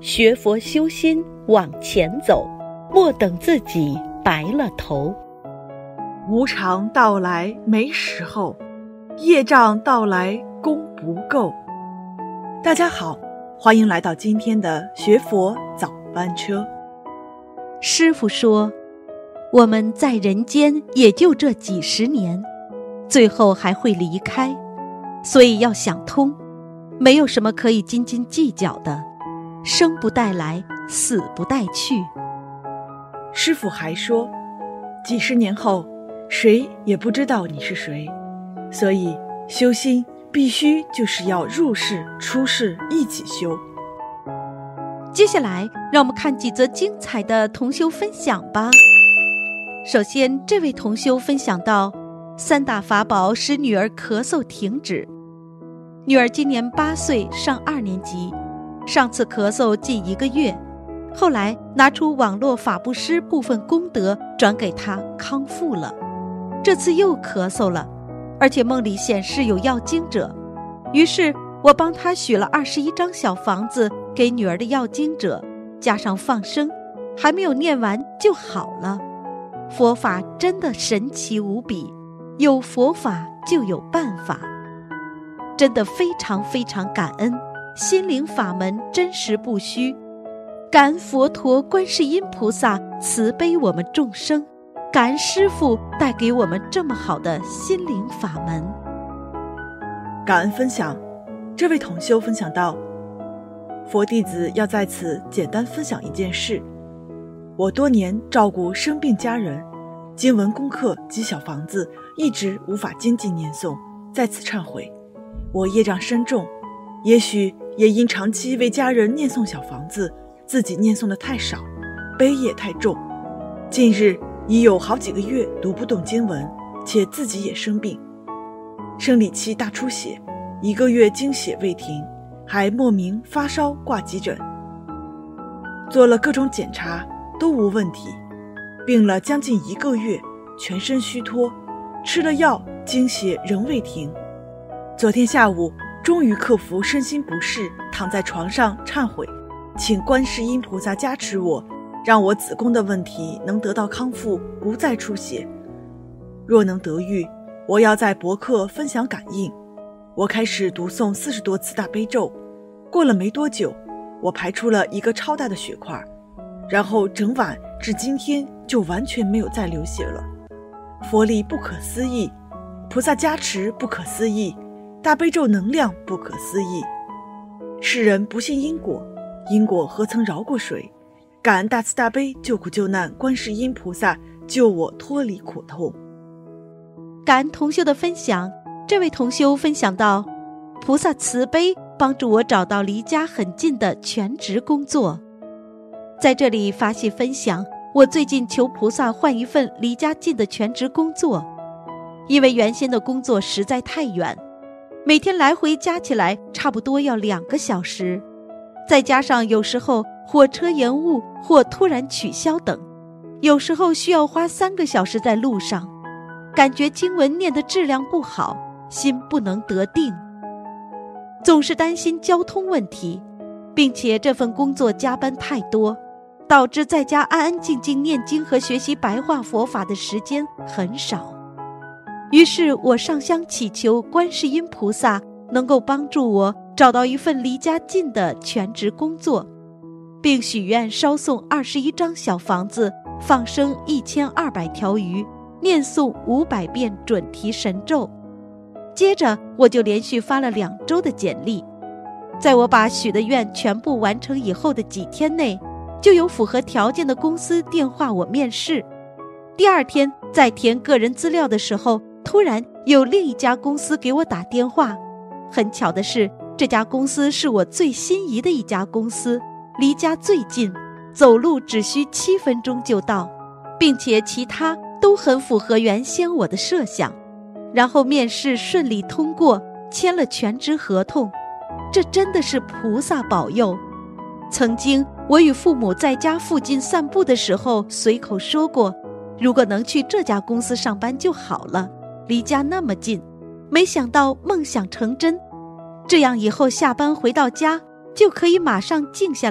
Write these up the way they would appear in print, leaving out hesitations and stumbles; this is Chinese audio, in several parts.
学佛修心往前走，莫等自己白了头。 无常到来没时候，业障到来功不够。大家好，欢迎来到今天的学佛早班车。 师父说，我们在人间也就这几十年，最后还会离开，所以要想通，没有什么可以斤斤计较的，生不带来，死不带去。 师父还说，几十年后谁也不知道你是谁，所以修心必须就是要入世出世一起修。 接下来让我们看几则精彩的同修分享吧。首先，这位同修分享到，三大法宝使女儿咳嗽停止。女儿今年8岁，上2年级，上次咳嗽近1个月，后来拿出网络法布施部分功德转给她，康复了。这次又咳嗽了，而且梦里显示有要经者，于是我帮她许了21张小房子给女儿的要经者，加上放生，还没有念完就好了。佛法真的神奇无比，有佛法就有办法，真的非常非常感恩，心灵法门真实不虚，感恩佛陀观世音菩萨慈悲我们众生，感恩师父带给我们这么好的心灵法门。 感恩分享，这位同修分享到，佛弟子要在此简单分享一件事。我多年照顾生病家人，经文功课及小房子一直无法精进念诵，在此忏悔，我业障深重，也许也因长期为家人念诵小房子，自己念诵的太少，悲业太重，近日已有好几个月读不动经文，且自己也生病，生理期大出血，1个月经血未停，还莫名发烧挂急诊，做了各种检查都无问题，病了将近1个月，全身虚脱，吃了药，经血仍未停。昨天下午终于克服身心不适，躺在床上忏悔，请观世音菩萨加持我，让我子宫的问题能得到康复，不再出血。若能得愈，我要在博客分享感应。我开始读诵40多次大悲咒，过了没多久，我排出了一个超大的血块，然后整晚至今天就完全没有再流血了。佛力不可思议，菩萨加持不可思议，大悲咒能量不可思议。世人不信因果，因果何曾饶过谁？感恩大慈大悲救苦救难观世音菩萨救我脱离苦痛。 感恩同修的分享，这位同修分享到，菩萨慈悲帮助我找到离家很近的全职工作。在这里发心分享，我最近求菩萨换一份离家近的全职工作，因为原先的工作实在太远，每天来回加起来差不多要2个小时，再加上有时候火车延误或突然取消等，有时候需要花3个小时在路上，感觉经文念的质量不好，心不能得定，总是担心交通问题，并且这份工作加班太多，导致在家安安静静念经和学习白话佛法的时间很少。于是我上香祈求观世音菩萨能够帮助我找到一份离家近的全职工作，并许愿烧送21张小房子，放生1200条鱼，念诵500遍准提神咒。接着我就连续发了2周的简历，在我把许的愿全部完成以后的几天内，就有符合条件的公司电话我面试。第2天在填个人资料的时候，突然有另一家公司给我打电话，很巧的是，这家公司是我最心仪的一家公司，离家最近，走路只需7分钟就到，并且其他都很符合原先我的设想。然后面试顺利通过，签了全职合同，这真的是菩萨保佑。曾经我与父母在家附近散步的时候随口说过，如果能去这家公司上班就好了，离家那么近。没想到梦想成真，这样以后下班回到家就可以马上静下来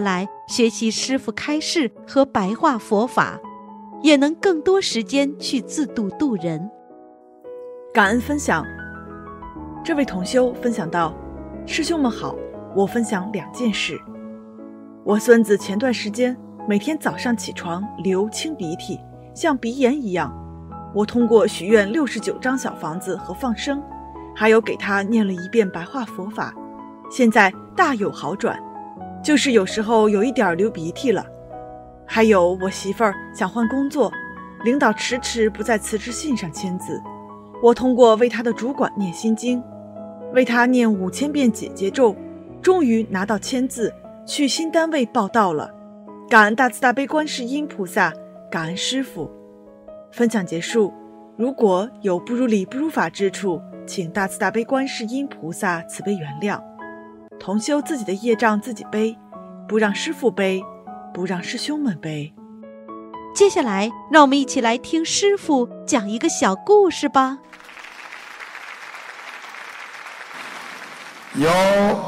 学习师父开示和白话佛法，也能更多时间去自度度人。 感恩分享。这位同修分享到：师兄们好，我分享2件事。我孙子前段时间每天早上起床流清鼻涕，像鼻炎一样。我通过许愿69张小房子和放生，还有给他念了1遍白话佛法，现在大有好转，就是有时候有一点流鼻涕了。还有我媳妇儿想换工作，领导迟迟不在辞职信上签字，我通过为他的主管念心经，为他念5000遍解结咒，终于拿到签字，去新单位报到了。感恩大慈大悲观世音菩萨，感恩师父。分享结束。如果有不如理不如法之处，请大慈大悲观世音菩萨慈悲原谅。同修自己的业障自己背，不让师父背，不让师兄们背。 接下来让我们一起来听师父讲一个小故事吧。 有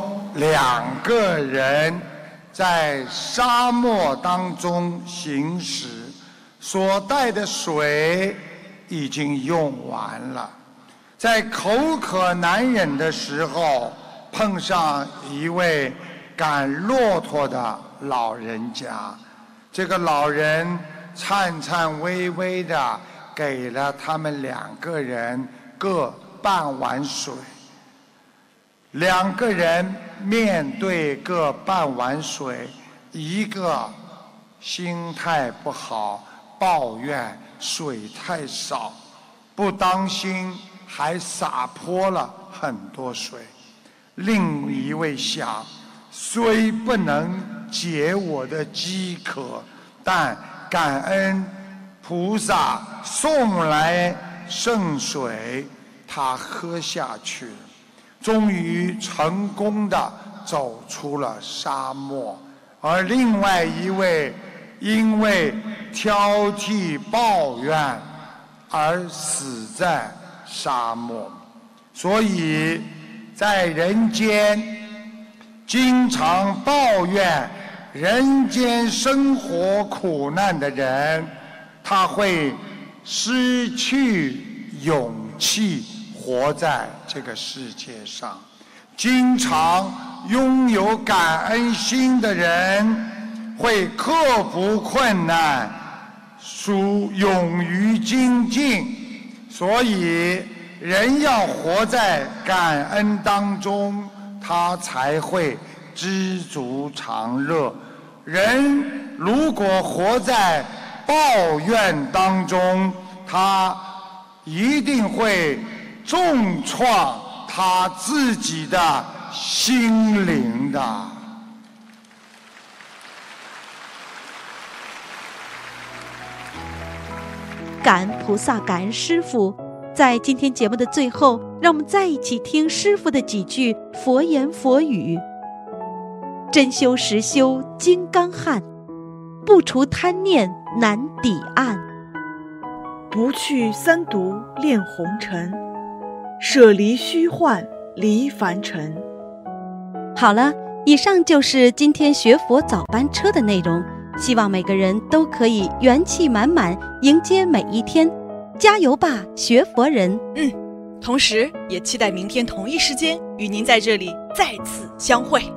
2个人在沙漠当中行驶，所带的水已经用完了，在口渴难忍的时候，碰上一位赶骆驼的老人家。这个老人颤颤巍巍地给了他们2个人各半碗水。2个人面对各半碗水，一个心态不好，抱怨水太少，不当心还洒泼了很多水。另一位想，虽不能解我的饥渴，但感恩菩萨送来圣水，他喝下去了，终于成功地走出了沙漠。而另外一位因为挑剔抱怨而死在沙漠。所以在人间经常抱怨人间生活苦难的人，他会失去勇气活在这个世界上。经常拥有感恩心的人会克服困难，勇于精进。所以人要活在感恩当中，他才会知足常乐。人如果活在抱怨当中，他一定会重创他自己的心灵的。 感恩菩萨，感恩师父。在今天节目的最后，让我们再一起听师父的几句佛言佛语：真修实修金刚汉，不除贪念难抵岸。 不去三毒炼红尘，舍离虚幻离凡尘。 好了，以上就是今天学佛早班车的内容，希望每个人都可以元气满满迎接每一天，加油吧，学佛人！ 同时也期待明天同一时间与您在这里再次相会。